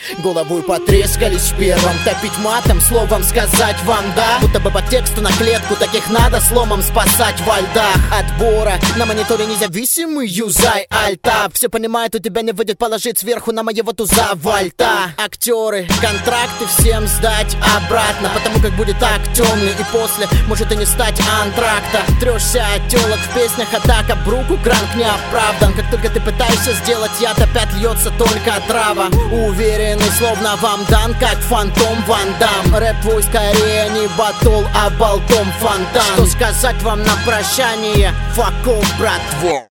Головой потрескались в первом. Топить матом, словом сказать вам да. Будто бы по тексту на клетку, таких надо сломом спасать во льдах. Отбора на мониторе независимый, юзай альтап. Все понимают, у тебя не выйдет положить сверху на моего туза вальта. Актеры, контракты всем сдать обратно, потому как будет так темный, и после может и не стать антракта. Трешься от телок в песнях, атака бруку, кранк не оправдан. Как только ты пытаешься сделать яд, опять льется только трава. Уверенный, словно вам дан, как фантом Ван Дам. Рэп твой скорее не батл, а болтом фонтан. Что сказать вам на прощание? Fuck off, братво.